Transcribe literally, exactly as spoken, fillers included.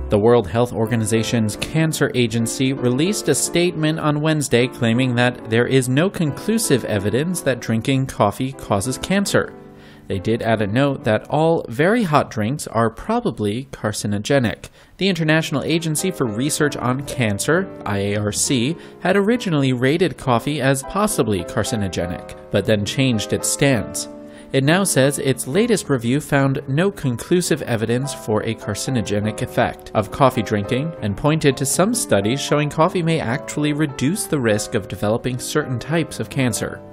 The World Health Organization's Cancer Agency released a statement on Wednesday claiming that there is no conclusive evidence that drinking coffee causes cancer. They did add a note that all very hot drinks are probably carcinogenic. The International Agency for Research on Cancer, I A R C, had originally rated coffee as possibly carcinogenic, but then changed its stance. It now says its latest review found no conclusive evidence for a carcinogenic effect of coffee drinking and pointed to some studies showing coffee may actually reduce the risk of developing certain types of cancer.